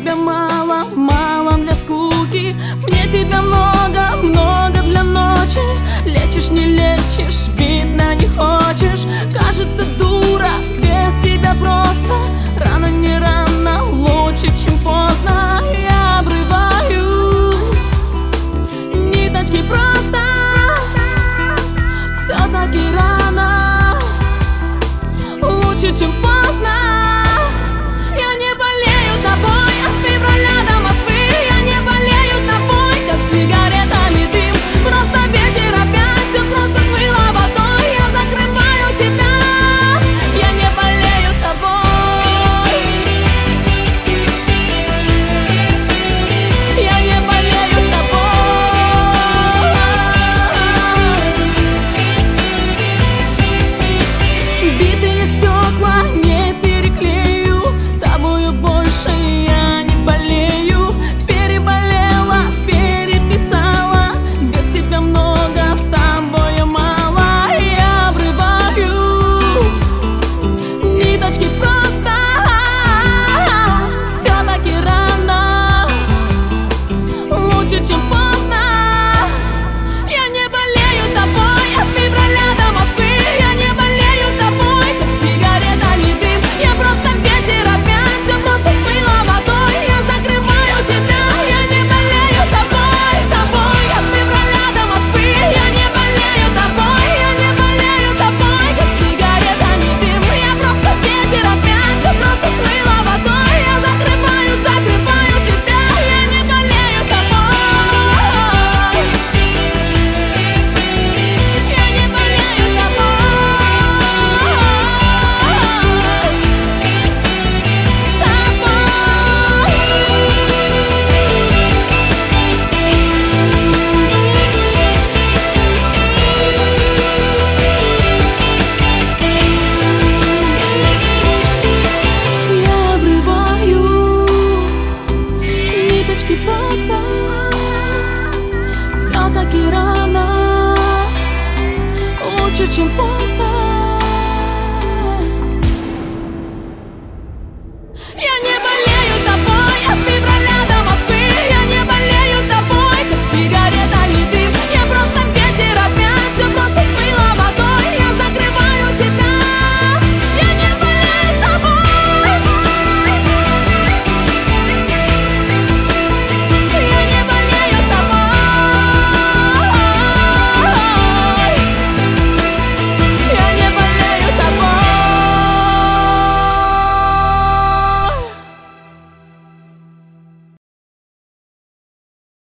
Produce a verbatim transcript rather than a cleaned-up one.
тебя мало, мало для скуки. Мне тебя много, много для ночи. Лечишь, не лечишь, видно не хочешь. Кажется, дура, без тебя просто. Рано не рано, лучше, чем поздно. Я обрываю ниточки просто. Все-таки рано, лучше, чем поздно. Я не болею тобой от февраля до Москвы. Я не болею тобой, как сигаретами дым. Просто ветер опять все просто смыло водой. Я закрываю тебя, я не болею тобой. Я не болею тобой. Битые стекла не переклею, тобою больше я не болею. Переболела, переписала, без тебя много, с тобою мало. Я обрываю ниточки просто. Все-таки рано, лучше, чем поздно. Я не болею тобой от февраля до Москвы. Я не болею тобой, как сигаретами дым. Я просто ветер опять все просто смыло водой. Я закрываю тебя, я не болею тобой, тобой от февраля до Москвы. Я не болею тобой, я не болею тобой, как сигаретами дым. Я просто ветер опять все просто смыло водой. Я закрываю, закрываю тебя, я не болею тобой. Я не болею Я обрываю ниточки просто. Все-таки рано, лучше, чем поздно.